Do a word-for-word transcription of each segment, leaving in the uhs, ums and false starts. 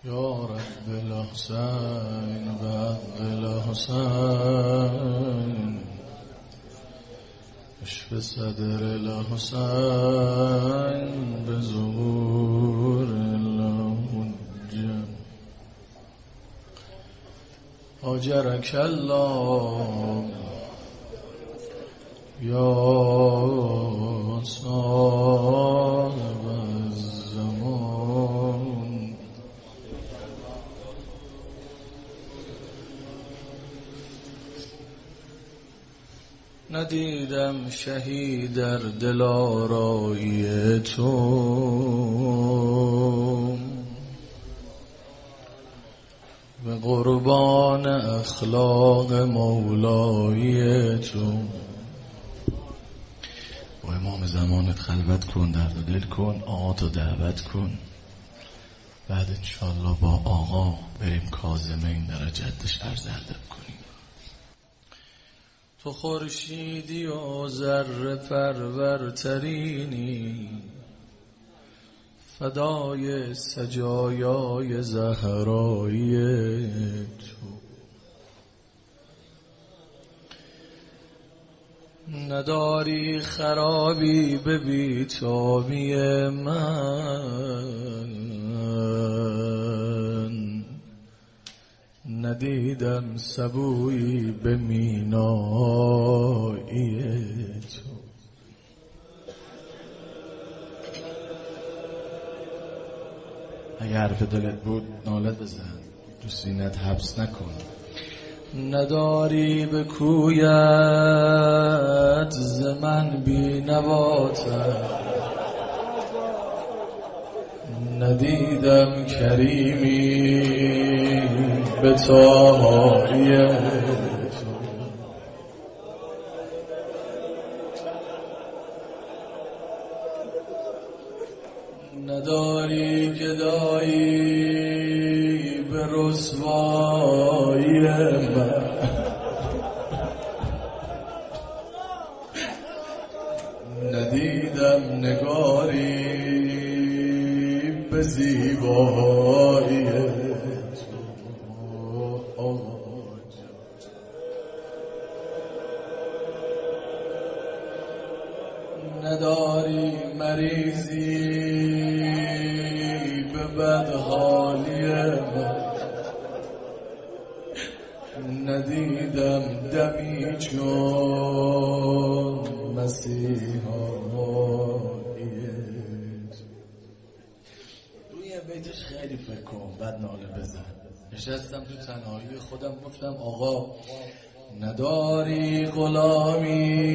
یا رب الحسین و الحسین اشف صدر الحسین به ظهور الحجه آجرک الله یا صاحب الزمان. ندیدم شهید در دلارایی تو به قربان اخلاق مولای تو. با امام زمانت خلوت کن، درد و دل کن، آقا تو دعوت کن، بعد انشالله با آقا بریم کاظمین در جدش عرض ادب کنیم. تو خورشیدی و ذره پرورترینی، فدای سجایای زهرایی تو. نداری خرابی به بیتابی من، ندیدم سبویی به مینایی تو. اگر حرف دلت بود ناله بزن، تو سینت حبس نکن. نداری به کویت ز من بی نواتر، ندیدم کریمی به طاهای تو. نداری گدایی به رسوایی من، ندیدم نگاری به زیبایی تو. نداری مریضی به بدحالی من، ندیدم دمی چون مسیحایی تو. روی بیتش خیلی فکر کن، بعد ناله بزن. نشستم تو تنهایی خودم گفتم آقا نداری غلامی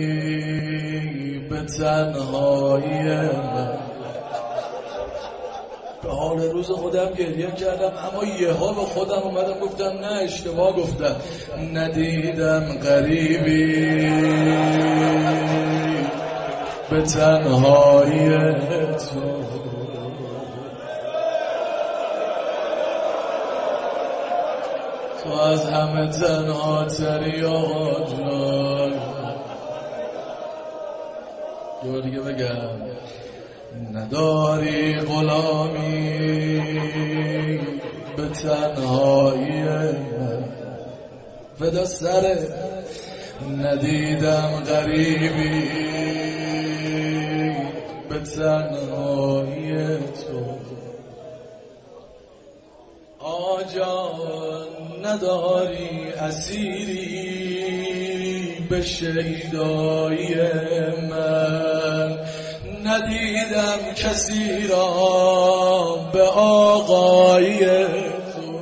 به تنهایی من. به حال روز خودم گریه کردم، اما یه ها به خودم اومدم گفتم نه اشتباه گفتم. ندیدم غریبی به تنهایی تو. تو از همه تنها تری آقا جان. یه دیگه بگم. نداری غلامی به تنهایی من، فدا سره. ندیدم غریبی به تنهایی تو. آجان نداری اسیری به شیدایی من، ندیدم کسی را به آقای تو.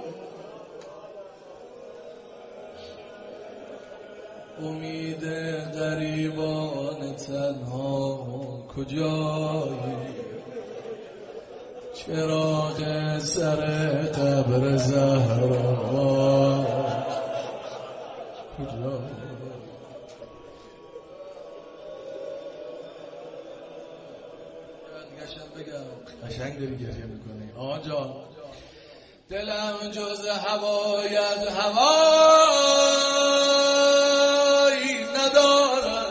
امید غریبان تنها کجایی، چراغ سر قبر زهرا کجایی. قشنگ داری گریه میکنی آقا جان. دلم جز هوایت هوایی نداره،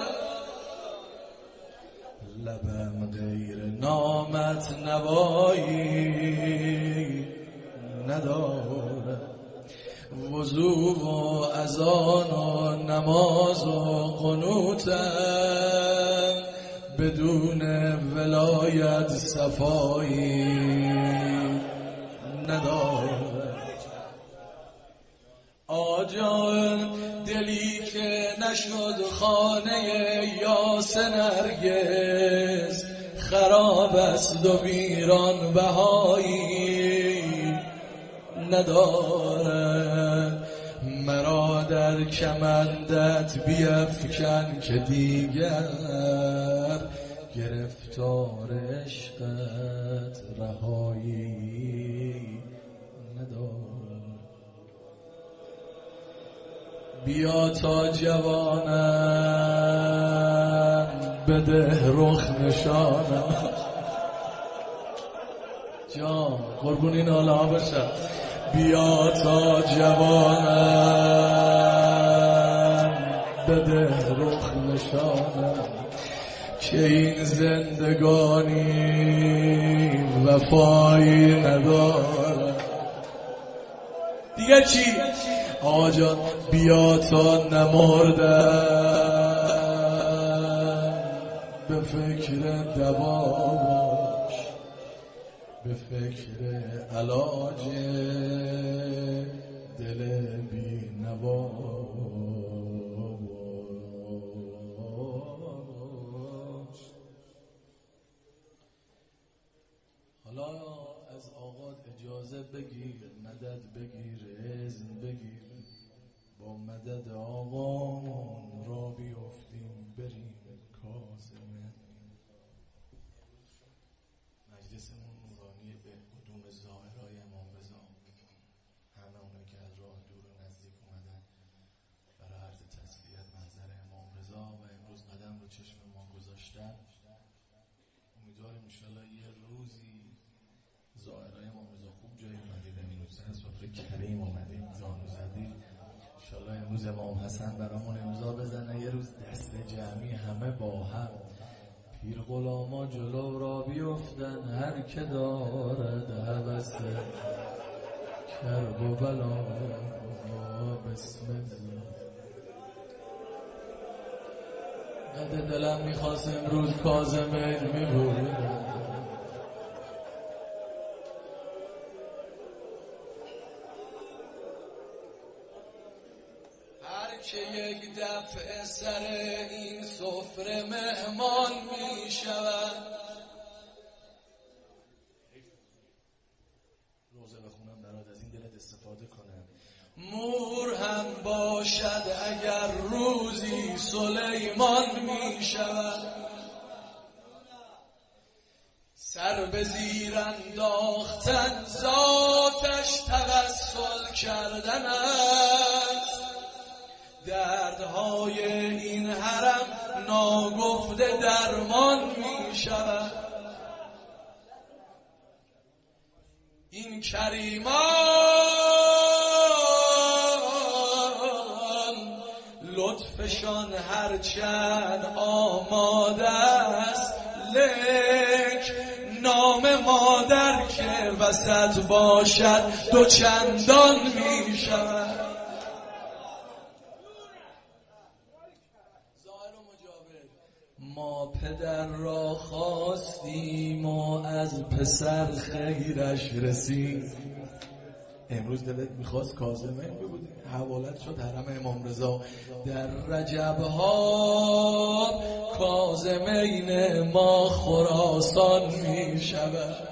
لبم غیر نامت نوایی نداره، وضو و اذان و نماز و قنوتم بدون ولایت صفایی نداره. آجان دلی که نشد خانه یاس نرگس، خراب است و ویران بهایی ندارد. مرا در کمندت بیفکن که دیگر گرفتار عشقت رهایی ندارد. بیا تا جوانم بده رخ نشانم، جان قربون این حالا باشم. بیا تا جوانم بده رخ نشانم، که این زندگانی وفایی نداره. دیگه چی؟ آقا جان بیا تا نمردم به فکر دوا باش، به فکر علاج دل بی نوا باش. حالا از آقا اجازه بگیر، مدد بگیر، اذن بگیر، با مدد آقا را بیفتیم بریم کاظمه. مجلسمون نورانی به قدوم ظاهرای امام رضا، همه اونایی که از راه دور و نزدیک اومدن برای عرض تسلیت محضر امام رضا و امروز قدم رو چشم ما گذاشتن. امیدواریم انشالله یه روزی ظاهرای امام رضا خوب جایی اومدید، امین حسین صفر کریم اومدید، زانو زدید. انشالله امروز امام حسن برامون امضا بزنه، یه روز دست جمعی همه با هم پیر غلاما جلو را بیفتن، هر که دارد هوس کرب و بلا بسم الله. قد دلم میخواست امروز کاظمه میبود، که یک دفعه سر این سفره مهمان می شود. روزه بخونم برات، از این دلت استفاده کنم. مور هم باشد اگر روزی سلیمان می شود، سر به زیر انداختن ذاتش توسل کردن است. دردهای این حرم ناگفته درمان می شود. این کریمان لطفشان هرچند آماده است، لیک نام مادر که وسط باشد دو چندان می شود. ما پدر را خواستیم و از پسر خیرش رسید. امروز دلت میخواست کاظمه بود، حوالت شد حرم امام رضا. در رجب ها کاظمین ما خراسان میشود.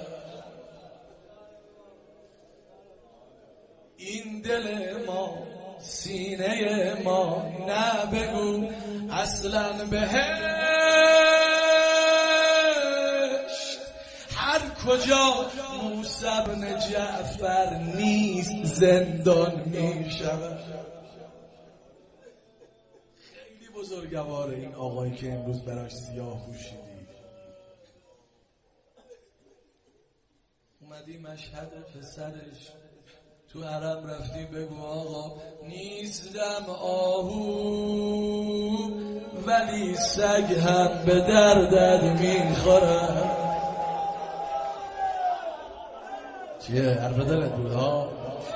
این دل ما سینه ما نه بگو اصلا بهشت، هر کجا موسی بن جعفر نیست زندان می شود. خیلی بزرگواره این آقایی که امروز براش سیاه پوشیدی. اومدی مشهد پسرش تو حرم رفتی بگو آقا نیستم آهو ولی سگ هم به دردت میخورم. چیه حرف دلت بود ها؟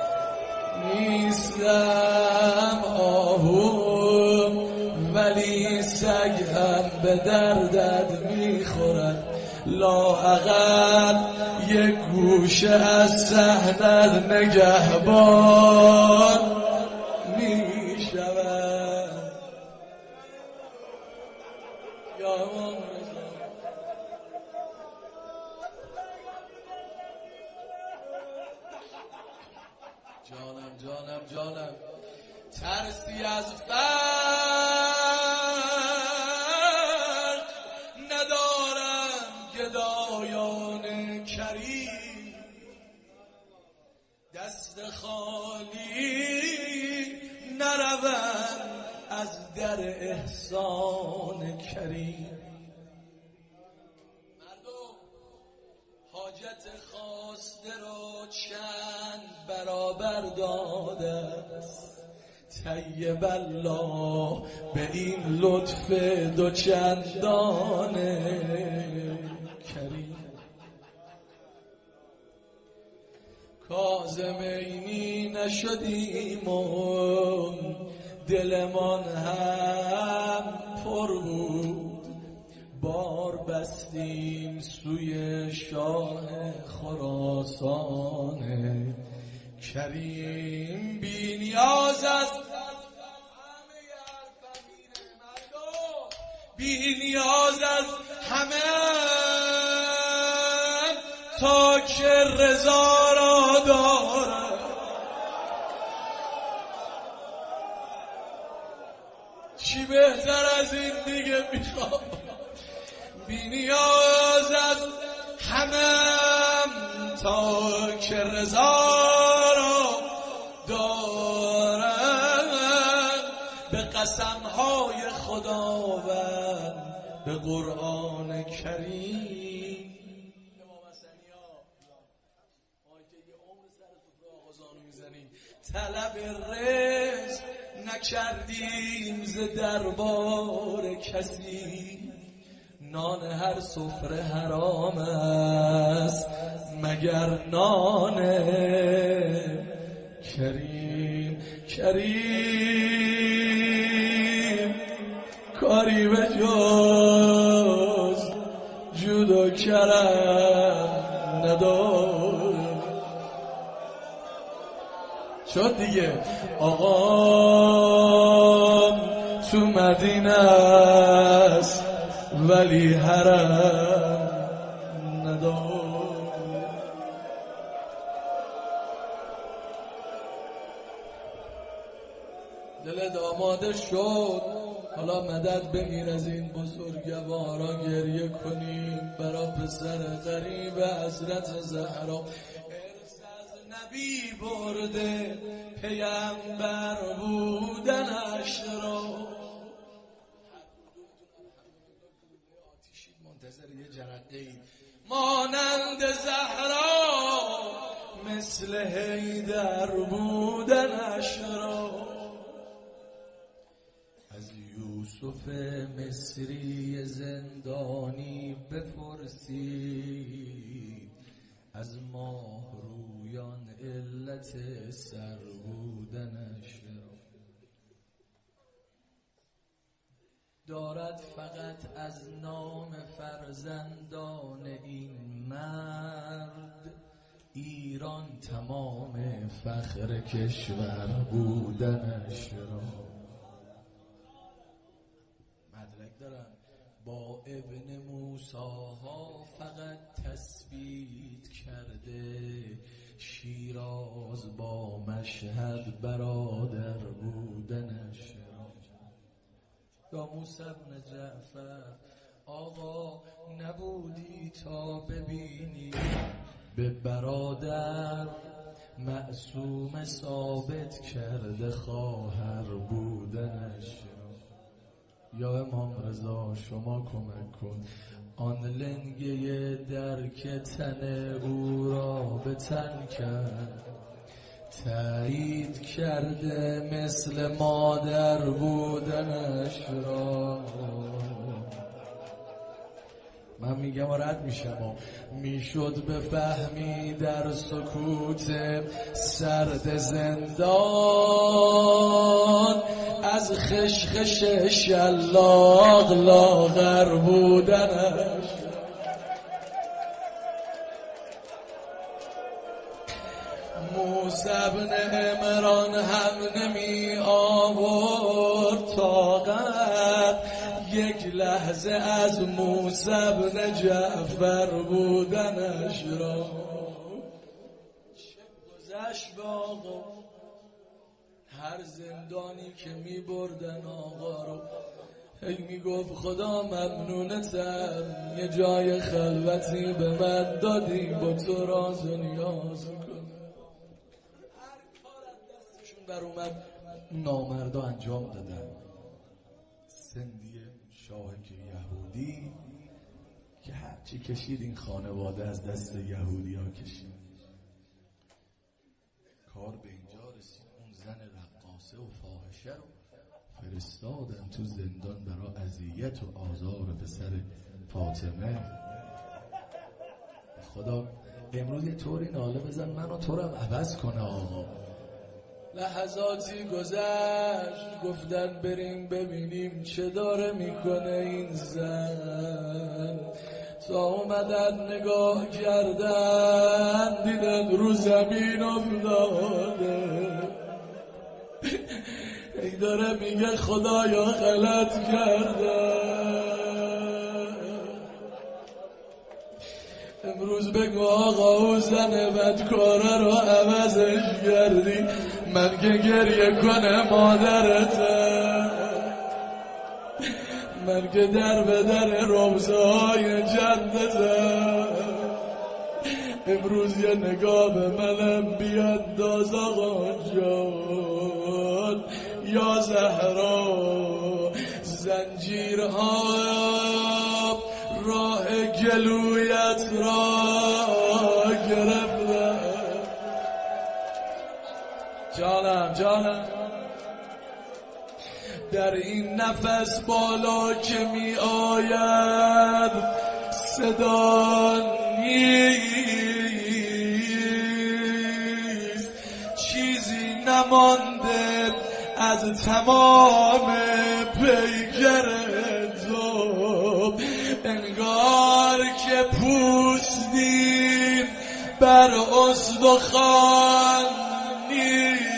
نیستم آهو ولی سگ هم به دردت میخورد، لااقل یک گوشه از صحنت نگهبان میشود. یا امام رضا جانم جانم جانم، ترسی از فرق ندارم گدایان کریم، دست خالی نروم از در احسان کریم. مردم حاجت خواسته رو چند برابر داده است، طیب الله به این لطف دو چندان کریم. کاظمینی نشدیم و دلمان هم پر بود، بار بستیم سوی شاه خراسان کریم. بی نیاز از بی نیاز از همه تا که رضا را دارد، چی بهتر از این دیگه میخوام. بی نیاز از همه تا که رضا را دارد، به قسمهای خداوند به قرآن کریم. امام حسنی ها ما که یه عمر سر تو آغازانو میزنیم، طلب رزق نکردیم ز دربار کسی، نان هر سفره حرام است مگر نان کریم. کریم کاری به جز جود و کرم نداره. شد دیگه آقام تو مدینه است ولی حرم نداره. دلت آماده شد حالا مدد بگیر از این بزرگوارا، گریه کنیم برا پسر غریب حضرت زهرا. ارث از نبی برده پیامبر بودنش را، منتظر یه جرقه‌ای مانند زهرا مثل حیدر بودنش را. از یوسف مصری زندانی بپرسید، از ماه رویان علت سر بودنش را. دارد فقط از نام فرزندان این مرد ایران تمام فخر کشور بودنش را. مدرک دارم با ابن موسی‌ها فقط تثبیت کرده، شیراز با مشهد برادر بودنش را. یا موسی بن جعفر آقا نبودی تا ببینی به برادر معصوم ثابت کرده خواهر بودنش را. یا امام رضا شما کمک کن آن لنگه درک تن او را به تن کرد، تایید کرده مثل مادر بودنش را. من میگم و رد میشم و میشد بفهمی در سکوت سرد زندان از خشخش شلاق لاغر بودنش. موسی بن عمران هم نمی آورد طاقت یک لحظه از موسی بن جعفر بودنش را. چه گذشت به آقا، هر زندانی که می بردن آقا رو هی می گفت خدا ممنونتم یه جای خلوتی به من دادی با تو راز و نیاز کنم. هر کار از دستشون بر اومد نامردا انجام دادن. سندی شاهک یهودی که هرچی کشید این خانواده از دست یهودی ها کشید. کار به اینجا رسید اون زن رقاصه و فاحشه رو فرستادن تو زندان برای اذیت و آزار پسر فاطمه. خدا امروز یه طوری ناله بزن منو تو رو عوض کنه آقا. لحظاتی گذشت گفتن بریم ببینیم چه داره میکنه این زن. تا اومدن نگاه کردن دیدن رو زمین افتاده. ای داره میگه خدایا غلط کردن. امروز بگو آقا او زن بدکاره رو عوضش کردی. من که گریه کنه مادرته، من که در به در روزهای جنته. امروز یه نگاه به منم بیانداز آقا جان. یا زهرا زنجیرها راه گلویت را گرفته. جانم جانم در این نفس بالا که می آید صدا نیست. چیزی نمانده از تمام پیگر تو. انگار که پوستیم بر استخوان نیست.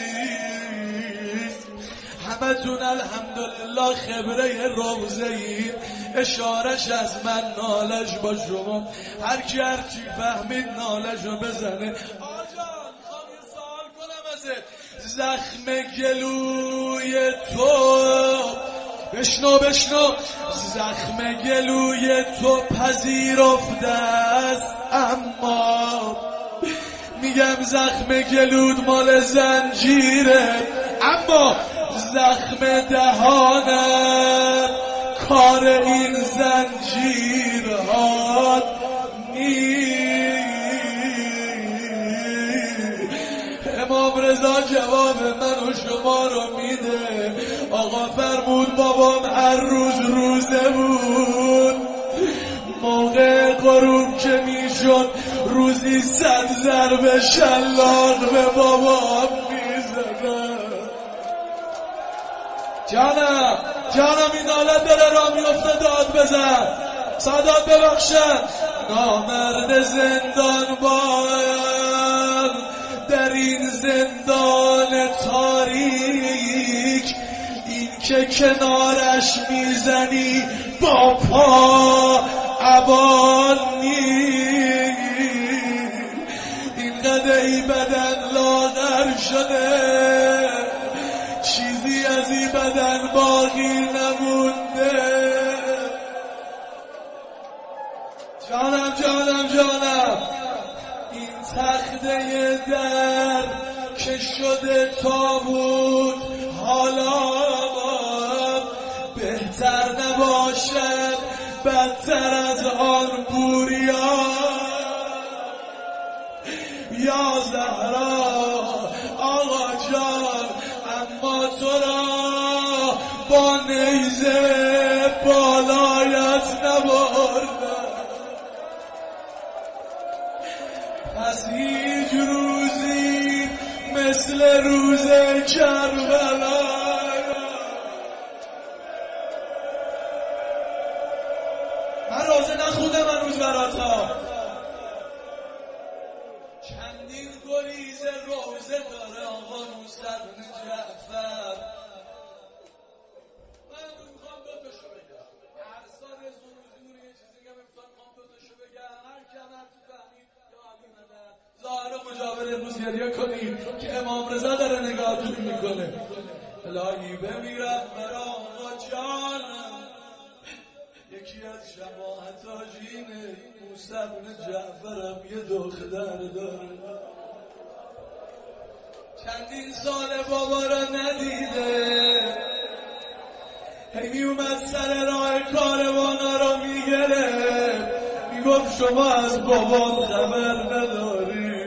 همتون الحمدلله خبره روزه اید. اشارش از من نالش با شما. هر کی هر چی فهمید نالش رو بزنه. آجان میخوام یه سوال کنم ازت. زخم گلوی تو بشنو بشنو زخم گلوی تو پذیرفته است، اما میگم زخم گلود مال زنجیره، اما زخم دهانت کار این زنجیرها نیست. امام رضا جواب من و شما رو میده. آقا فرمود بابام هر روز روزه بود. موقع غروب که میشد روزی صد ضرب شلاق به بابام میزدن. جانم جانم این حالت داره را میفته داد بزن. سادات ببخشن. نامرد زندان باید در این زندان تاریک این که کنارش میزنی با پا عبانی. این قدهی بدن لاغر شده، چیزی از این بدن باقی نمونده. جانم جانم جانم این تخته در که شده تابوت حالا بهتر نباشد بدتر از آن بوریا. یا زهرا آقا جان اما تو را با نیزه بالایت نبردن. از هیچ روزی مثل روز کربلا من روزه نخوندم من روز براتا چندین گریز روزه داره آقا موسی بن جعفر من میخوام دو تاشو بگم هر سال از اون روزی اون یه چیزی که میخوام دو تاشو بگم هر کمر تو فهمید یا علی مدد ظاهر و مجاور امروز گریه کنید که امام رضا داره نگاهتون میکنه الهی بمیرم برا آقا جانم یکی از شباهتاجینه موسی بن جعفرم یه دختر داره چندین سال بابا را ندیده هی می اومد سر راه کاروانا را میگرفت میگفت شما از بابام خبر نداری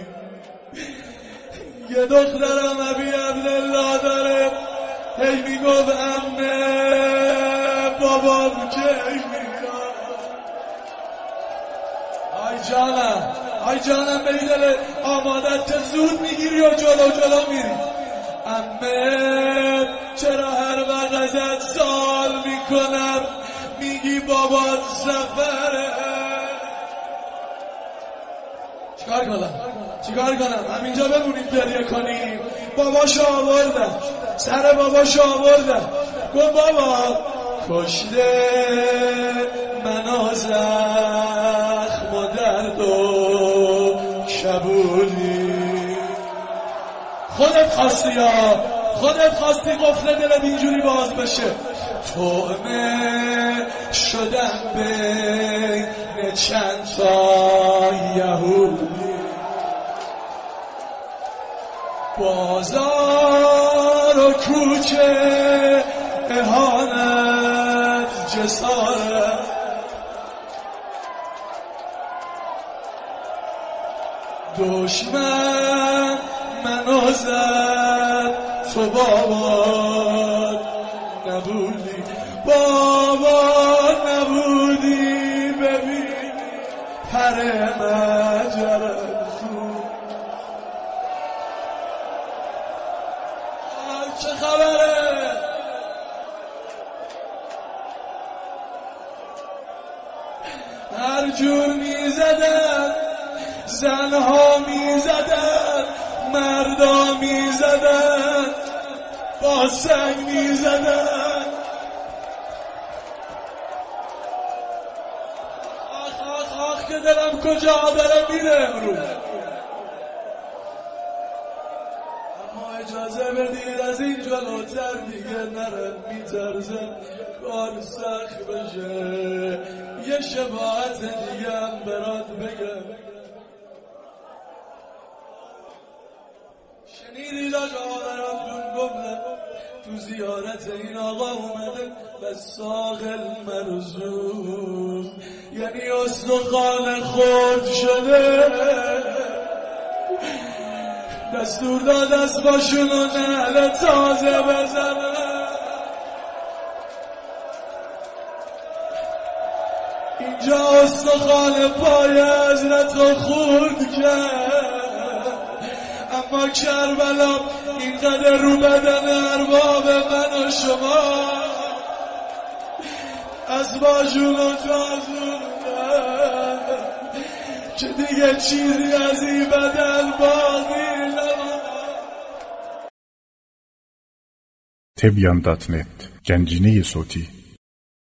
یه دخترم ابی عبدالله داره هی میگفت عمه بابام که میاد آی جانم آی جانم بری دل آمادت که زود میگیری و جلو جلو میری عمه چرا هر وقت ازت سوال میکنم میگی بابات سفره چیکار کنم چیکار کنم همینجا بمونیم گریه کنیم باباشو آوردم سر باباشو آوردم گفت بابا کشته منو زخم و درد و کبودی خودت خواستی یا خودت خواستی قفل دلت اینجوری باز بشه طعمه شدم بین چند تا یهودی بازار و کوچه اهانت جسارت دشمن منو زد تو بابا نبودی بابا نبودی ببین پر مجرد خون چه خبره هر جور میزدن زنها میزدن مردا میزدن با سنگ میزدن آخ آخ آخ که دلم کجا داره میره امروز اما اجازه بدید از این جلوتر دیگه نرم میترزم کار سخت بشه یه شباهت دیگه هم برات بگم شنیدی لاجه آوراتون گفتن تو زیارت این آقا اومده به ساقل مرزوز یعنی استخوان خود شده دستور داد اسباشون و نعل تازه بزنه اینجا استخوان پای حضرت رو خورد کرد اما کربلا اینقدر رو بدن ارباب من و شما اسباشون رو تازون که دیگه چیزی از این بدن باقی نماند. تبیان دات نت گنجینه صوتی